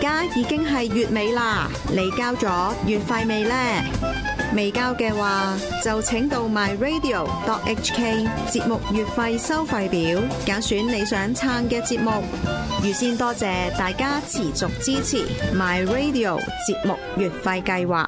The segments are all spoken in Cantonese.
家已經係月尾啦，你交咗月費未呢？未交嘅話，就請到 myradio.hk 節目月費收費表，揀選你想撐嘅節目。預先多謝大家持續支持 myradio 節目月費計劃。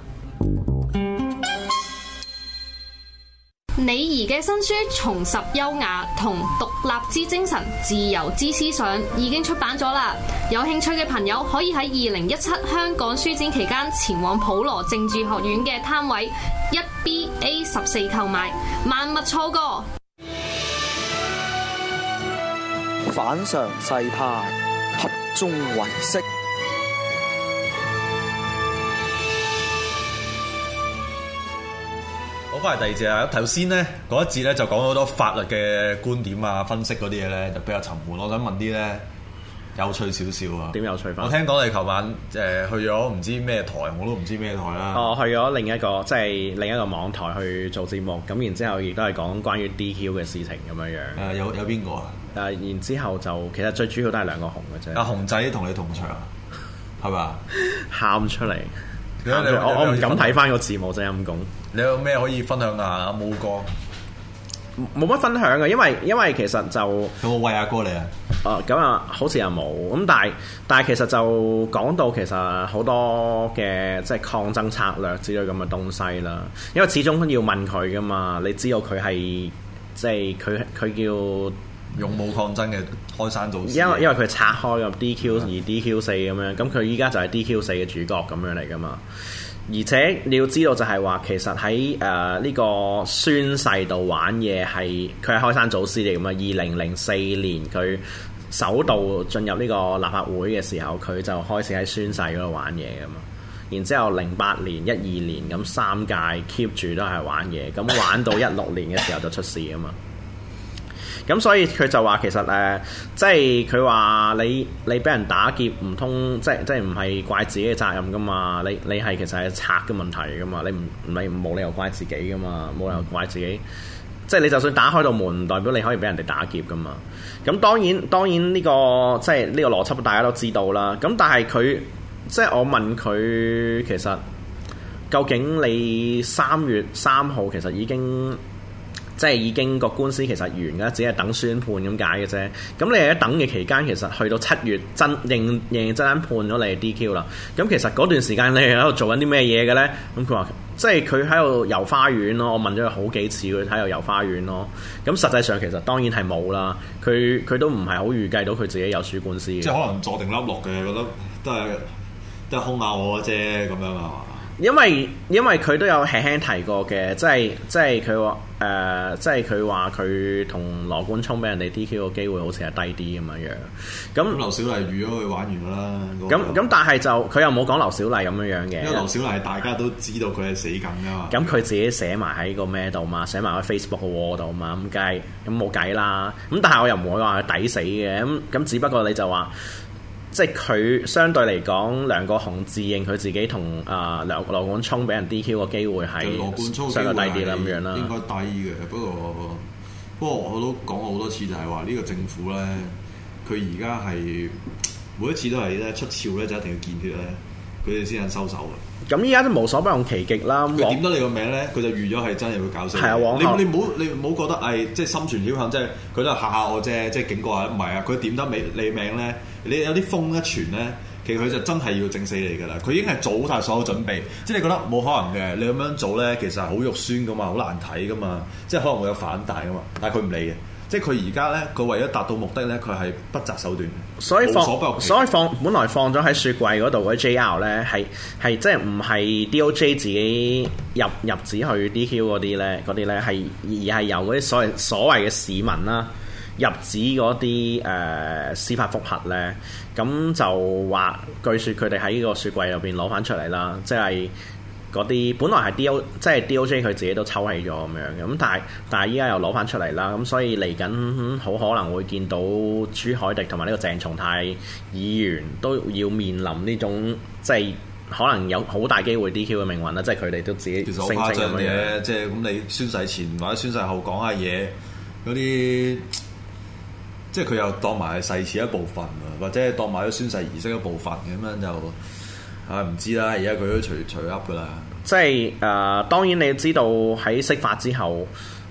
李怡嘅新書《重拾優雅同獨立之精神、自由之思想》已經出版咗啦！有興趣嘅朋友可以喺2017香港書展期間前往普羅政治學院嘅攤位 1BA14 購買，萬勿錯過。 反常世態，合眾唯識。 好，翻嚟第二節啊！頭先咧嗰一節咧就講咗好多法律嘅觀點啊、分析嗰啲嘢咧，就比較沉悶。我想問啲咧有趣少少啊。 點有趣法？ 我聽講你琴晚去咗唔知咩台，我都唔知咩台啦。 哦，去咗另一個另一個網台去做節目，咁然之後亦都係講關於 DQ 嘅事情咁樣樣。 有邊個啊？ 然之後就其實最主要都係兩個紅嘅啫。 阿紅仔同你同場係嘛？ 喊出嚟！我唔敢睇翻個字幕真係陰公。 你有咩可以分享下阿毛哥？ 冇乜分享嘅，因為其實就有冇餵阿哥你啊？ 咁啊，好似又冇咁，但係其實就講到其實好多嘅即係抗爭策略之類咁嘅東西啦。因為始終要問佢噶嘛，你知道佢係即係佢叫勇武抗爭嘅開山祖師。 因為佢拆開個 DQ 2 DQ 4咁樣，咁佢依家就係 DQ 4嘅主角咁樣嚟噶嘛。而且你要知道就係話，其實喺呢個宣誓度玩嘢係佢係開山祖師嚟㗎嘛。2004年佢首度進入呢個立法會嘅時候，佢就開始喺宣誓嗰度玩嘢㗎嘛。然之後08年、12年咁3屆 keep 住都係玩嘢，咁玩到16年嘅時候就出事㗎嘛。咁所以佢就話其實即係佢話你俾人打劫唔通，即係唔係怪自己嘅責任噶嘛？你係其實係賊嘅問題噶嘛？你冇理由怪自己噶嘛？冇理由怪自己，即係你就算打開道門，唔代表你可以俾人哋打劫噶嘛？咁當然呢個即係呢個邏輯大家都知道啦。咁但係佢即係我問佢其實究竟你3月3號其實已經個官司其實完㗎，只係等宣判咁解嘅啫。咁你喺等嘅期間，其實去到7月認真判咗你係 DQ 啦。咁其實嗰段時間你係喺度做緊啲咩嘢嘅咧？咁佢話即係佢喺度遊花園咯。我問咗佢好幾次，佢喺度遊花園咯。咁實際上其實當然係冇啦。佢都唔係好預計到佢自己有輸官司嘅。 即係可能坐定粒落嘅，覺得都係兇下我啫咁樣啊。 因為佢都有輕輕提過嘅，即係佢話即係佢話佢同羅冠聰俾人哋 DQ 嘅機會好似係低啲咁樣。咁劉小麗預咗佢玩完㗎啦。 咁但係就佢又冇講劉小麗咁樣嘅。 因為劉小麗大家都知道佢係死緊㗎嘛。 咁佢自己寫埋喺個咩度嘛，寫埋喺 Facebook 個 wall 度嘛，咁冇計啦。咁但係我又唔會話佢抵死嘅，咁只不過你就話。即係佢相對嚟講，梁國雄自認佢自己同羅冠聰俾人 DQ 個機會係相對低啲啦，咁樣啦。 應該低嘅，不過我都講過好多次，就係話呢個政府咧，佢而家係每一次都係咧出鞘咧，就一定要見血咧，佢哋先肯收手嘅。咁依家都無所不用其極啦。 佢點得你個名咧，佢就預咗係真係會搞死你。係啊，你唔好覺得即係心存僥倖，即係佢都係嚇下我啫，即係警告下。唔係啊，佢點得你名咧？你有啲風一傳咧，其實佢就真係要整死你㗎啦。佢已經係做晒所有準備，即係你覺得冇可能嘅。你咁樣做咧，其實係好肉酸㗎嘛，好難睇㗎嘛，即係可能會有反彈㗎嘛。但係佢唔理嘅，即係佢而家咧，佢為咗達到目的咧，佢係不擇手段。所以本來放咗喺雪櫃嗰度嗰啲 JR 咧，係即係唔係 DOJ 自己入紙去 DQ 嗰啲咧，而係由嗰啲所謂嘅市民啦。入紙嗰啲司法覆核咧，咁就話據說佢哋喺個雪櫃入邊攞翻出嚟啦，即係嗰啲本來係 DOJ 佢自己都抽起咗咁樣嘅，咁但係依家又攞翻出嚟啦，咁所以嚟緊好可能會見到朱凱廸同埋呢個鄭松泰議員都要面臨呢種即係可能有好大機會 DQ 嘅命運啦，即係佢哋都自己其實好誇張嘅，即係咁你宣誓前或者宣誓後講下嘢嗰啲。 即係佢又當埋係誓詞一部分或者當埋咗宣誓儀式一部分咁樣就唔知啦。而家佢都隨噏噶啦。 即係當然你要知道喺釋法之後，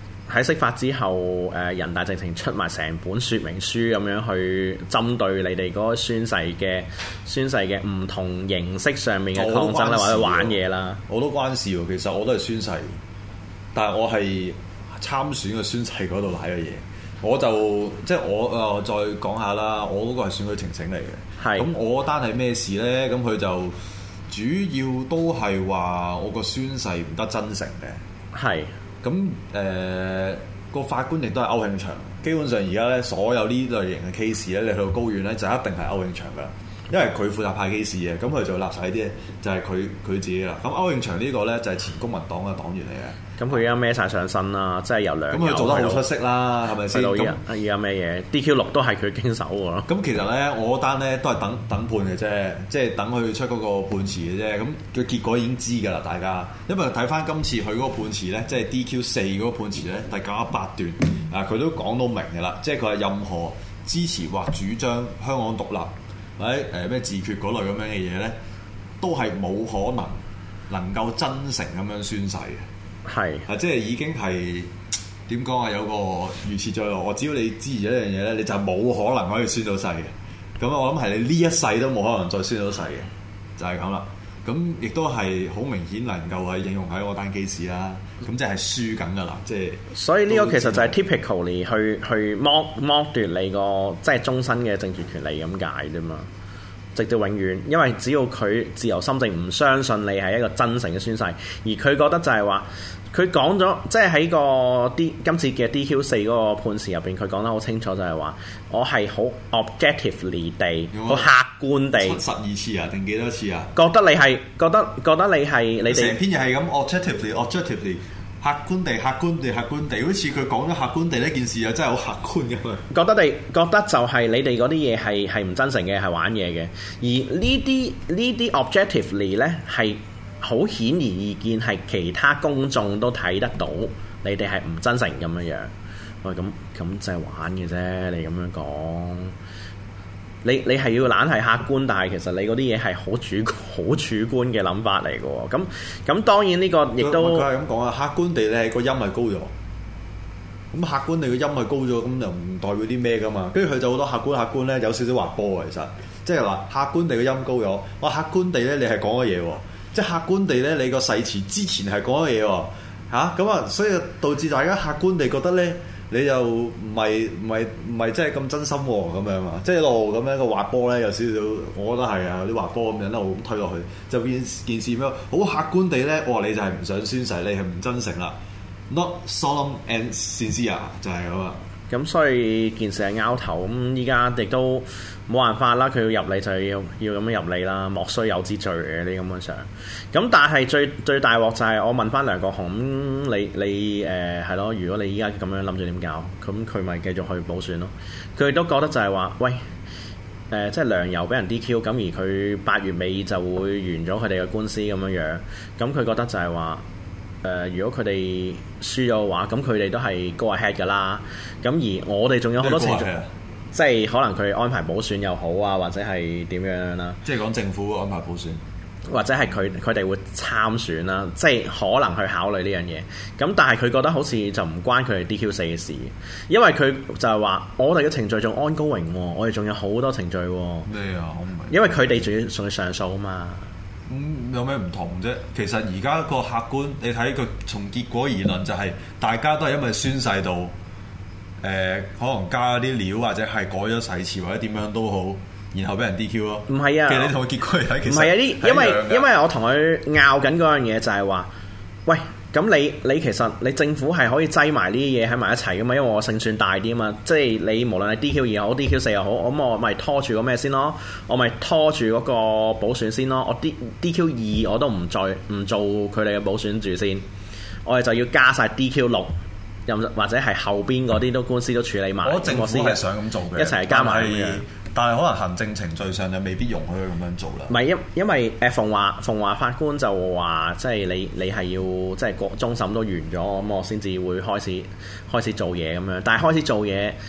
人大直情出埋成本説明書咁樣去針對你哋嗰個宣誓嘅唔同形式上面嘅抗爭啦，或者玩嘢啦。 我都關事喎，其實我都係宣誓，但係我係參選嘅宣誓嗰度賴嘅嘢。我就即係我再講下啦，我嗰個係選舉呈請嚟嘅。咁我單係咩事咧？咁佢就主要都係話我個宣誓唔得真誠嘅。係。咁個法官亦都係歐慶祥。基本上而家咧所有呢類型嘅 case 咧，你去到高院咧就一定係歐慶祥噶啦，因為佢負責派 case 嘅，咁佢就立晒啲就係佢自己啦。咁歐慶祥呢個咧就係前公民黨嘅黨員嚟嘅。咁佢而家孭晒上身啦，即係由梁。咁佢做得好出色啦，係咪先？而家咩嘢 DQ6 都係佢經手喎。咁其實咧，我單咧都係等判嘅啫，即係等佢出嗰個判詞嘅啫。咁嘅結果已經知㗎啦，大家。因為睇翻今次佢嗰個判詞咧，即係 DQ4 嗰個判詞咧，第98段佢都講到明㗎啦，即係佢係任何支持或主張香港獨立或者咩自決嗰類咁樣嘅嘢咧，都係冇可能夠真誠咁樣宣誓嘅。係即係已經係點講啊？有個預設在內，我只要你支持一樣嘢咧，你就冇可能可以宣到誓嘅。咁我諗係你呢一世都冇可能再宣到誓嘅，就係咁啦。咁亦都係好明顯能夠係應用喺我單 case 啦。咁即係輸緊噶啦，即係。所以呢個其實就係 typically 去剝奪你個即係終身嘅政治權利咁解啫嘛。直到永遠，因為只要佢自由心證唔相信你係一個真誠嘅宣誓，而佢覺得就係話，佢講咗，即係喺個今次嘅 DQ4 嗰個判詞入邊，佢講得好清楚，就係話我係好 objectively 地，好客觀地，72次啊定幾多次啊？覺得你係覺得你係你哋成篇又係咁 objectively。客觀地，好似佢講咗客觀地呢件事又真係好客觀咁啊！覺得就係你哋嗰啲嘢係唔真誠嘅，係玩嘢嘅。而呢啲 objectively 咧係好顯而易見，係其他公眾都睇得到，你哋係唔真誠咁樣樣。喂，咁就係玩嘅啫，你咁樣講。你係要懶係客觀，但係其實你嗰啲嘢係好主觀嘅諗法嚟嘅喎。咁當然呢個亦都佢係咁講啊。客觀地你個音係高咗，咁客觀地個音係高咗，咁就唔代表啲咩噶嘛。跟住佢就好多客觀咧，有少少滑坡啊。其實即係話客觀地個音高咗，哇！客觀地咧你係講嘅嘢喎，即係客觀地咧你個誓詞之前係講嘅嘢喎嚇。咁啊，所以導致大家客觀地覺得咧。你就唔係真係咁真心喎，咁樣啊，即係一路咁樣個滑波咧，有少少，我覺得係啊，有啲滑波咁樣一路咁推落去，就變件事咩？好客觀地咧，你就係唔想宣誓，你係唔真誠啦 ，not solemn and sincere 就係咁啊。咁所以件事係拗頭，咁依家亦都冇辦法啦。佢要入嚟就要咁樣入嚟啦，莫須有之罪嘅呢咁樣上。咁但係最大鑊就係我問翻梁國雄，你係咯？如果你依家咁樣諗住點搞，咁佢咪繼續去補選咯？佢都覺得就係話，喂，即係梁游俾人 DQ，咁而佢8月尾就會完咗佢哋嘅官司咁樣樣。咁佢覺得就係話。如果佢哋輸咗嘅話，咁佢哋都係 go ahead 㗎啦。咁而我哋仲有好多程序，即係可能佢安排補選又好啊，或者係點樣啦。即係講政府安排補選，或者係佢哋會參選啦。即係可能去考慮呢樣嘢。咁但係佢覺得好似就唔關佢哋 DQ4 嘅事，因為佢就係話我哋嘅程序仲 ongoing 喎，我哋仲有好多程序喎。咩啊？我唔明。因為佢哋仲要上訴啊嘛。有咩唔同啫？其實而家個客觀，你睇佢從結果而論，就係大家都係因為宣誓到，可能加啲料或者係改咗誓詞或者點樣都好，然後俾人 DQ 咯。唔係啊，其實你同佢結果嚟睇，其實唔係啊，因為我同佢拗緊嗰樣嘢就係話，喂。咁你其實你政府係可以擠埋呢啲嘢喺埋一齊噶嘛？因為我勝算大啲啊嘛，即係你無論係 DQ2 又好 DQ4 又好，咁我咪拖住個咩先咯？我咪拖住嗰個補選先咯。我 DQ2 我都唔做佢哋嘅補選住先，我哋就要加晒 DQ6，或者係後邊嗰啲都官司都處理埋。我政府係想咁做嘅，一齊加埋咁樣。但係可能行政程序上就未必容許佢咁樣做啦。唔係因為馮華法官就話，即係你係要即係終審都完咗，咁我先至會開始做嘢咁樣。但係開始做嘢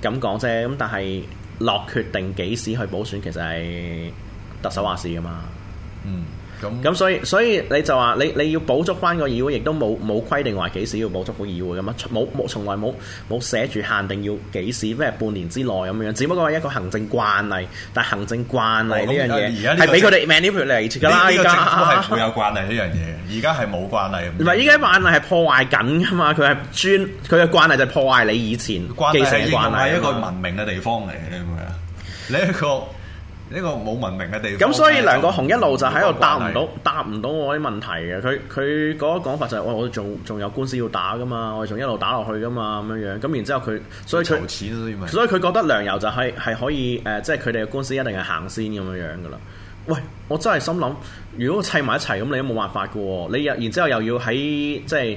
咁講啫。咁但係落決定幾時去補選，其實係特首話事噶嘛。咁所以你就話你要補足翻個議會，亦都冇規定話幾時要補足個議會咁啊，從來冇寫住限定要幾時，咩半年之內咁樣，只不過係一個行政慣例。但係行政慣例呢樣嘢係俾佢哋 manipulate 㗎啦。依家政府係會有慣例呢樣嘢，而家係冇慣例。 唔係，依家慣例係破壞緊㗎嘛，佢嘅慣例就係破壞你以前既成嘅慣例。 係一個文明嘅地方嚟嘅，係咪啊？呢個冇文明嘅地方。 咁所以梁國雄一路就喺度答唔到我啲問題嘅。佢嗰個講法就係、是：我仲有官司要打噶嘛，我哋仲一路打落去噶嘛咁樣樣。咁然之後所以佢覺得梁游就係可以即係佢哋嘅官司一定係行先咁樣樣噶啦。喂，我真係心諗，如果砌埋一齊咁，你都冇辦法噶喎。你然之後又要喺即係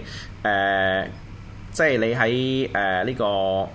你喺呢個。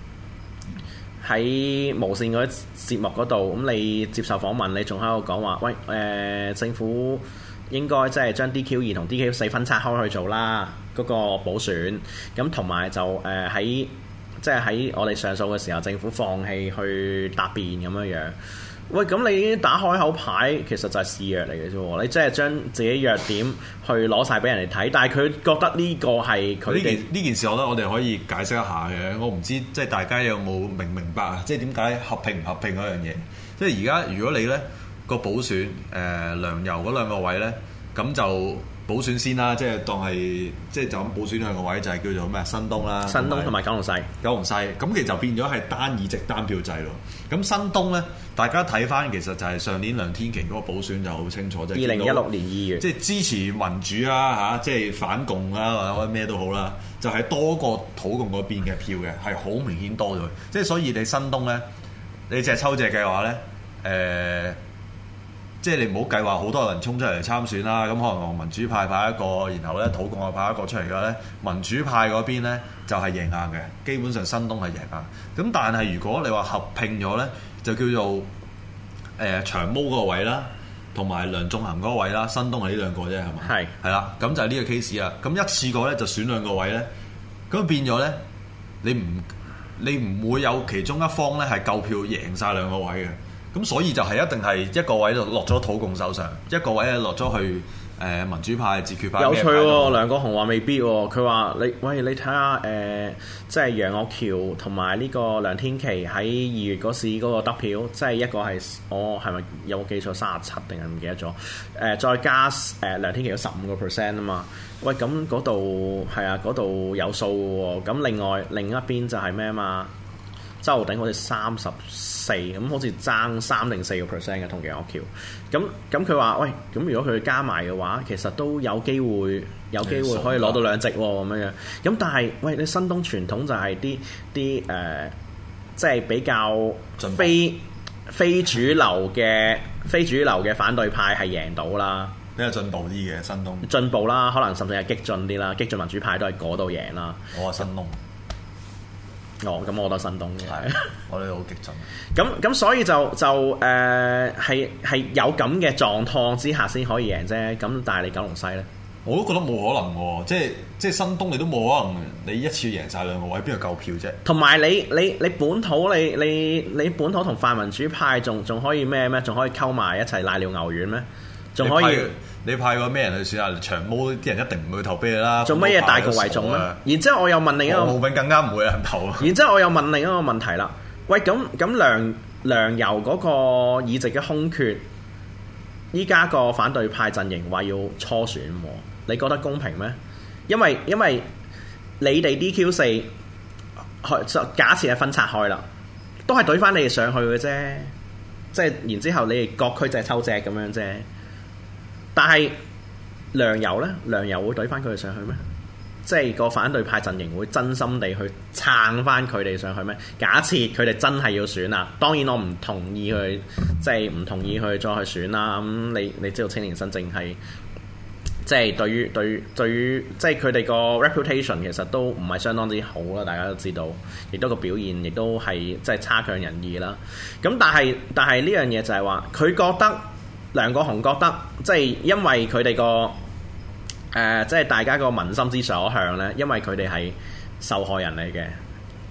喺無線嗰啲節目嗰度，咁你接受訪問，你仲喺度講話，喂政府應該即係將 DQ2 同 DQ4 分拆開去做啦，嗰個補選，咁同埋就喺我哋上訴嘅時候，政府放棄去答辯咁樣樣。喂，咁你打開口牌，其實就係示弱嚟嘅啫。你即係將自己弱點去攞晒俾人哋睇，但係佢覺得呢個係佢呢件事，我覺得我哋可以解釋一下嘅。我唔知即係大家有冇明白啊？即係點解合併唔合併嗰樣嘢？即係而家如果你咧個補選梁游嗰兩個位咧，咁就補選先啦。即係當係即係就咁補選兩個位，就係叫做咩新東啦， 新東同埋九龍西。 咁其實就變咗係單議席單票制咯。咁新東咧，大家睇翻其實就係上年梁天琦嗰個補選就好清楚，即係 2016年2月， 即係支持民主啊即係反共啊或者咩都好啦，就係多過土共嗰邊嘅票嘅，係好明顯多咗。即係所以你新東咧，你隻抽隻嘅話咧，即係你唔好計劃好多人衝出嚟參選啦。咁可能民主派派一個，然後咧土共又派一個出嚟嘅咧，民主派嗰邊咧就係贏硬嘅，基本上新東係贏硬。咁但係如果你話合併咗咧，就叫做長毛嗰個位啦，同埋梁頌恆嗰個位啦，新東係呢兩個啫，係嘛？係啦，咁就係呢個 case 啦。咁一次過咧就選兩個位咧，咁變咗咧，你唔會有其中一方咧係夠票贏晒兩個位嘅。咁所以就係一定係一個位就落咗土共手上，一個位咧落咗去民主派、自決派。有趣喎，梁國雄話未必喎，佢話你睇下即係楊岳橋同埋呢個梁天琦喺2月嗰時嗰個得票，即係一個係我係咪有冇記錯37定係唔記得咗？再加梁天琦有15% 啊嘛。喂，咁嗰度係啊，嗰度有數喎。咁另一邊就係咩啊嘛？周浩鼎好似34，咁好似爭3定4% 嘅同楊岳橋。咁佢話：喂，咁如果佢加埋嘅話，其實都有機會可以攞到2席喎咁樣。咁但係，喂，你新東傳統就係啲即係比較非主流嘅反對派係贏到啦， 比較進步啲嘅新東。 進步啦，可能甚至係激進啲啦，激進民主派都係嗰度贏啦。 我係新東。 咁我覺得新東嘅， 我哋好激進。 咁所以就係有咁嘅狀況之下先可以贏啫。咁但係你九龍西咧， 我都覺得冇可能喎。即係新東你都冇可能，你一次贏晒兩個位，邊度夠票啫？ 同埋你本土你本土同泛民主派仲可以咩？仲可以溝埋一齊瀨尿牛丸咩？仲可以？ 你派個咩人去選啊？長毛啲人一定唔會投俾你啦。 做乜嘢大局為重咧？然之後我又問另一個， 毛炳更加唔會有人投。 然之後我又問另一個問題啦。喂，咁梁游嗰個議席嘅空缺，依家個反對派陣營話要初選，你覺得公平咩？因為你哋 DQ4 假設係分拆開啦，都係懟翻你哋上去嘅啫。即係然之後你哋各區就係抽隻咁樣啫。但係梁游呢？梁游會懟翻佢哋上去咩？即係個反對派陣營會真心地去撐翻佢哋上去咩？假設佢哋真係要選啦，當然我唔同意去，即係唔同意去再去選啦。咁你知道青年新政係即係對於即係佢哋個 reputation 其實都唔係相當之好啦，大家都知道，亦都個表現亦都係即係差強人意啦。咁但係呢樣嘢就係話佢覺得。梁國雄覺得，即係因為佢哋個即係大家個民心之所向呢，因為佢哋係受害人嚟嘅。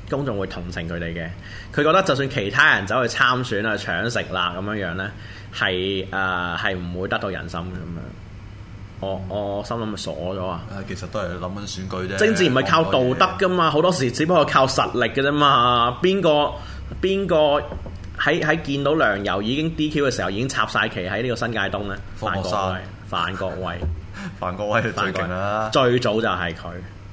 公眾會同情佢哋嘅。佢覺得就算其他人走去參選啊、搶食啦咁樣呢，係唔會得到人心咁樣。我心諗咪傻咗啊！ 其實都係諗緊選舉啫。 政治唔係靠道德噶嘛，好多時只不過靠實力嘅啫嘛。邊個喺見到梁游已經 DQ 嘅時候已經插晒旗喺呢個新界東呢？范國威范國威最勁啦！ 最早就係佢。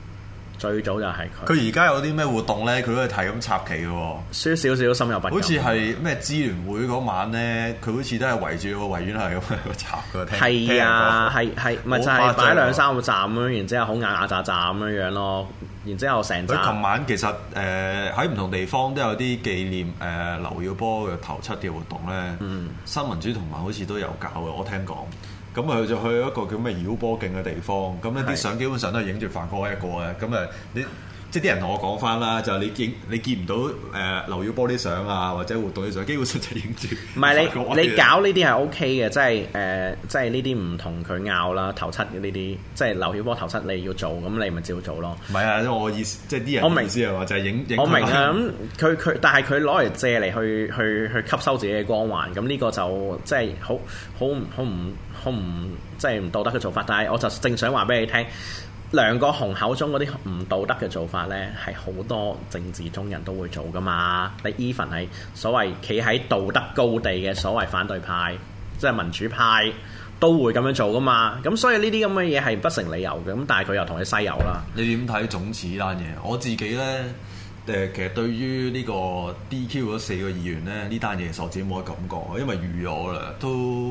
佢而家有啲咩活動咧？佢都係睇咁插旗嘅喎。 輸少少心有不甘。 好似係咩支聯會嗰晚咧，佢好似都係圍住個維園係咁樣插嘅。 係啊，係咪就係擺2-3個站咁樣，然之後好牙扎扎咁樣咯。然之後成站。佢琴晚其實喺唔同地方都有啲紀念劉曉波嘅頭七嘅活動咧。新民主同盟好似都有搞嘅，我聽講。咁佢就去一個叫咩繞波徑嘅地方，咁呢啲相基本上都係影住范國威一個嘅，咁你即係啲人同我講翻啦，就係你見唔到劉曉波啲相啊，或者活動啲相，基本上就影住。唔係你搞呢啲係 OK 嘅，即係呢啲唔同佢拗啦，頭七呢啲，即係劉曉波頭七你要做，咁你咪照做咯。 唔係啊，因為我意思即係啲人意思係話就係影。 我明啊，咁佢但係佢攞嚟借嚟去吸收自己嘅光環，咁呢個就即係好唔即係唔道德嘅做法，但係我就正想話俾你聽，梁國雄口中嗰啲唔道德嘅做法呢，係好多政治中人都會做噶嘛。你 even 係所謂企喺道德高地嘅所謂反對派，即係民主派都會咁樣做噶嘛。咁所以呢啲咁嘅嘢係不成理由嘅。咁但係佢又同你西遊啦。 你點睇總辭呢單嘢？我自己呢，其實對於呢個 DQ 嗰4個議員呢單嘢，我自己冇乜感覺，因為預咗啦，都。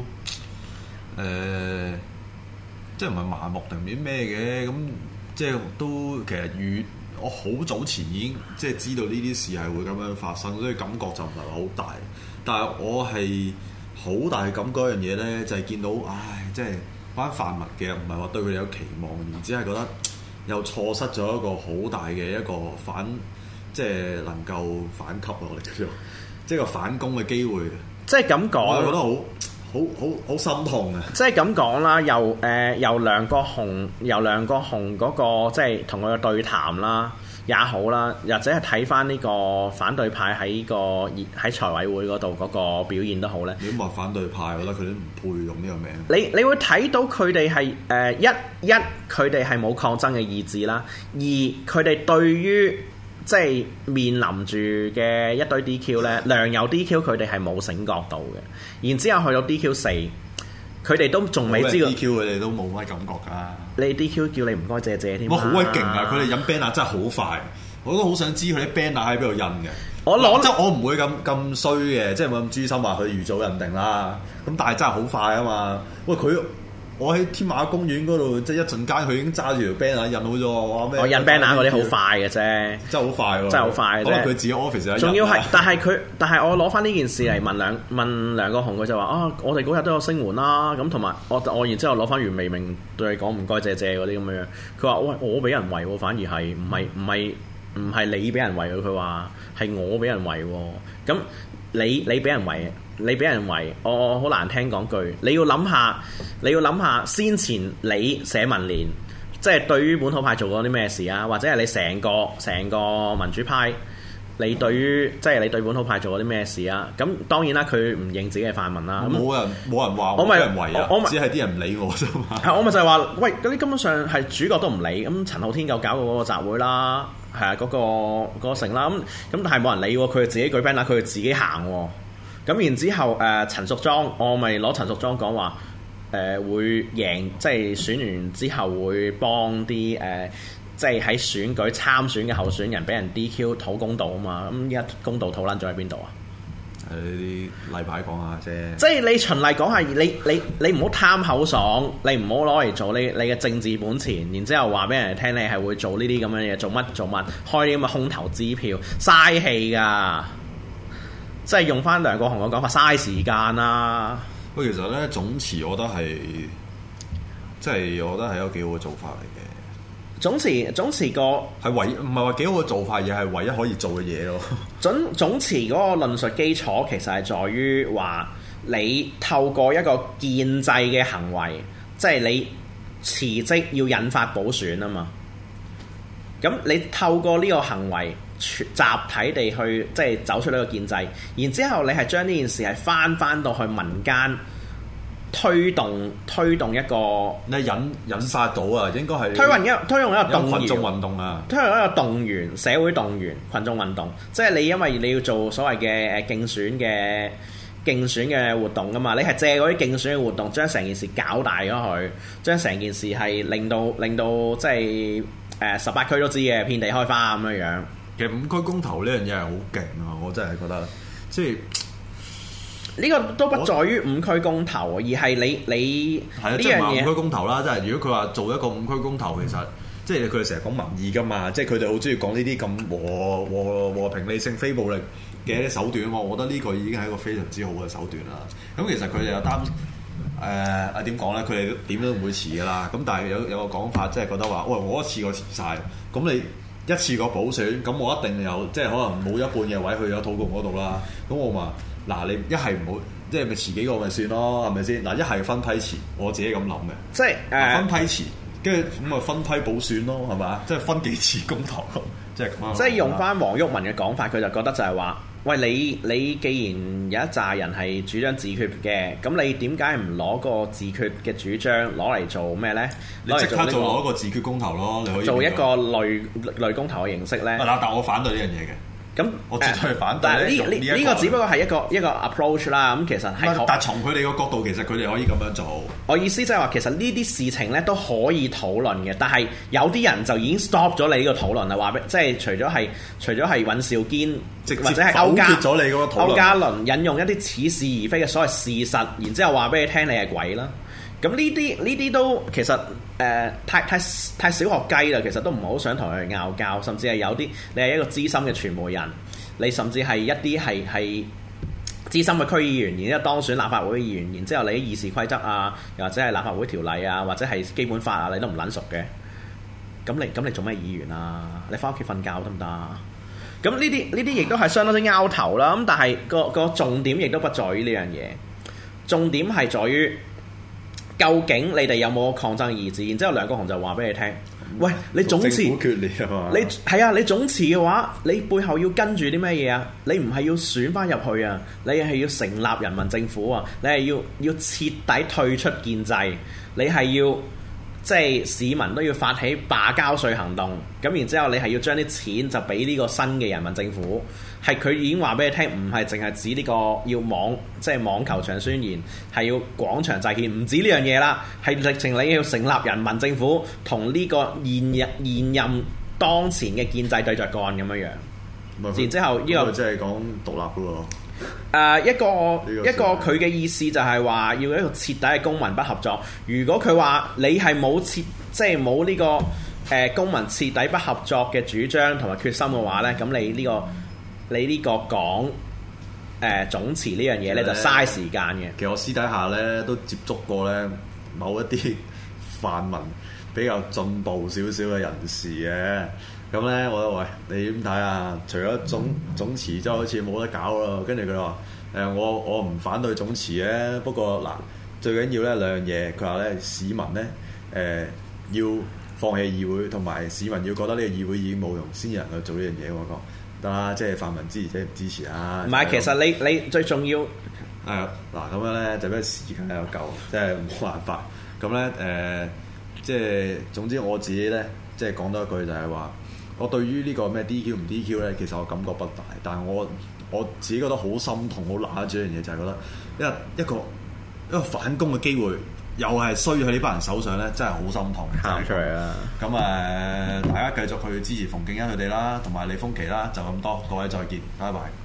即係唔係麻木定唔知咩嘅，咁即係都其實我好早前已經即係知道呢啲事係會咁樣發生，所以感覺就唔係話好大。但係我係好大感覺一樣嘢咧，就係見到即係班泛民嘅唔係話對佢哋有期望，而只係覺得又錯失咗一個好大嘅一個即係能夠反擊落嚟嘅啫，即係個反攻嘅機會。即係咁講，我覺得好心痛啊！ 即係咁講啦，由梁國雄嗰個即係同佢嘅對談啦也好啦，或者係睇翻呢個反對派喺財委會嗰度嗰個表現都好咧。 你話反對派，我覺得佢都唔配用呢個名。 你會睇到佢哋係一佢哋係冇抗爭嘅意志啦，二佢哋對於即係面臨住嘅一堆 DQ 咧，梁游 DQ 佢哋係冇醒覺到嘅。然之後去到 DQ 4，佢哋都仲未知道 DQ 佢哋都冇乜感覺㗎。 你 DQ 叫你唔該謝添。 哇，好鬼勁啊！佢哋印 banner 真係好快，我都好想知佢啲 banner 喺邊度印嘅。即係我唔會咁衰嘅，即係冇咁誅心話佢預早印定啦。咁但係真係好快啊嘛！喂，我喺天馬公園嗰度，即係一陣間佢已經揸住條 banner 印好咗，哇咩？ 我印 banner 嗰啲好快嘅啫， 真係好快喎！ 真係好快嘅啫。可能佢自己 office 仲要係，但係我攞翻呢件事嚟問梁國雄，佢就話我哋嗰日都有聲援啦，咁同埋我然之後攞翻袁彌明對你講唔該謝嗰啲咁樣。佢話喂，我俾人圍喎，反而係唔係你俾人圍喎？佢話係我俾人圍喎。咁你俾人圍，我好難聽講句。你要諗下先前你寫文聯，即係對於本土派做過啲咩事啊？或者係你成個民主派，你對本土派做過啲咩事啊？咁當然啦，佢唔認自己係泛民啦。冇人話我俾人圍啊！只係啲人唔理我啫嘛。 係我咪就係話，喂，嗰啲根本上係主角都唔理。咁陳浩天搞過嗰個集會啦，係啊，嗰個城啦。咁但係冇人理喎，佢自己舉 banner，佢自己行喎。咁然之後，陳淑莊，我咪攞陳淑莊講話，會贏，即係選完之後會幫啲即係喺選舉參選嘅候選人俾人 DQ 討公道啊嘛。咁依家公道討撚咗喺邊度啊？ 呢啲例牌講下啫。 即係你循例講下，你唔好貪口爽，你唔好攞嚟做你嘅政治本錢，然之後話俾人哋聽你係會做呢啲咁樣嘢，做乜，開啲咁嘅空頭支票，嘥氣㗎。即係用翻梁國雄嘅講法，嘥時間啦。 喂，其實咧總辭，我覺得係一個幾好嘅做法嚟嘅。總辭個係唔係話幾好嘅做法，而係唯一可以做嘅嘢咯。 總辭嗰個論述基礎其實係在於話，你透過一個建制嘅行為，即係你辭職要引發補選啊嘛。咁你透過呢個行為， 集體地去即係走出呢個建制，然之後你係將呢件事係翻到去民間推動一個， 你引發到啊，應該係推動一個動員群眾運動啊， 推動一個動員社會動員群眾運動，即係你因為你要做所謂嘅競選嘅活動噶嘛，你係借嗰啲競選嘅活動將成件事搞大咗佢，將成件事係令到即係18區都知嘅，遍地開花咁樣。 其實5區公投呢樣嘢係好勁啊！我真係覺得，即係呢個都不在於5區公投，而係你呢樣嘢 5區公投啦，即係如果佢話做一個5區公投，其實即係佢哋成日講民意噶嘛，即係佢哋好中意講呢啲咁和平理性非暴力嘅手段，我覺得呢個已經係一個非常之好嘅手段啦。咁其實佢哋又擔點講咧？佢哋點都唔會遲噶啦。咁但係有個講法，即係覺得話，喂，我一次過遲晒，咁你一次過補選，咁我一定有即係可能冇一半嘅位去咗土共嗰度啦。咁我話嗱，你一係唔好，即係咪遲幾個咪算咯？係咪先？嗱，一係分批遲，我自己咁諗嘅， 即係分批遲，跟住咁咪分批補選咯，係咪？即係分幾次公投，即係咁。 即係用翻黃毓民嘅講法，佢就覺得就係話，喂，你既然有一紮人係主張自決嘅，咁你點解唔攞個自決嘅主張攞嚟做咩咧？ 你即刻就攞一個自決公投咯，你可以做一個類公投嘅形式咧。 但我反對呢樣嘢嘅。咁我絕對係反對。 但係呢個只不過係一個 approach 啦。咁其實係， 但係從佢哋個角度，其實佢哋可以咁樣做。 我意思即係話，其實呢啲事情咧都可以討論嘅，但係有啲人就已經 stop 咗你呢個討論啦。話俾即係除咗係尹兆堅或者係歐嘉倫引用一啲似是而非嘅所謂事實，然之後話俾你聽你係鬼啦。咁呢啲都其實太小學雞啦，其實都唔係好想同佢哋拗交，甚至係有啲你係一個資深嘅傳媒人，你甚至係一啲係資深嘅區議員，然之後當選立法會議員，然之後你啲議事規則啊，又或者係立法會條例啊，或者係基本法啊，你都唔撚熟嘅，咁你做咩議員啊？你翻屋企瞓覺得唔得？咁呢啲亦都係相當之拗頭啦。咁但係個重點亦都不在於呢樣嘢，重點係在於，究竟你哋有冇抗爭意志？然之後梁國雄就話俾你聽，喂，你總辭， 政府決裂啊嘛？ 你係啊，你總辭嘅話，你背後要跟住啲咩嘢啊？你唔係要選翻入去啊？你係要成立人民政府啊？你係要徹底退出建制？你係要即係市民都要發起罷交稅行動？咁然之後你係要將啲錢就俾呢個新嘅人民政府？係佢已經話俾你聽，唔係淨係指呢個要網球場宣言，係要廣場祭獻，唔止呢樣嘢啦，係直情你要成立人民政府，同呢個現任當前嘅建制對着幹咁樣樣。然之後呢個即係講獨立嘅喎。 一個佢嘅意思就係話要一個徹底嘅公民不合作。如果佢話你係冇冇呢個公民徹底不合作嘅主張同埋決心嘅話呢，咁你呢個講總辭呢樣嘢咧就嘥時間嘅。 其實我私底下咧都接觸過咧某一啲泛民比較進步少少嘅人士嘅，咁咧我話喂，你點睇啊？除咗總辭之後好似冇得搞咯，跟住佢話我唔反對總辭嘅，不過嗱最緊要咧兩樣嘢，佢話咧市民咧要放棄議會，同埋市民要覺得呢個議會已經冇用先有人去做呢樣嘢。我講。得啦，即係泛民支持者唔支持啊？ 唔係，其實你最重要嗱咁樣咧，就咩時間又夠，即係冇辦法。咁咧即係總之我自己咧，即係講多一句就係話，我對於呢個咩 DQ 唔 DQ 咧，其實我感覺不大，但係我自己覺得好心痛、好揦住一樣嘢，就係覺得一個反攻嘅機會。又係衰喺呢班人手上咧，真係好心痛。 喊出嚟啦！ 咁大家繼續去支持馮敬恩佢哋啦，同埋李峰琦啦，就咁多，各位再見，拜拜。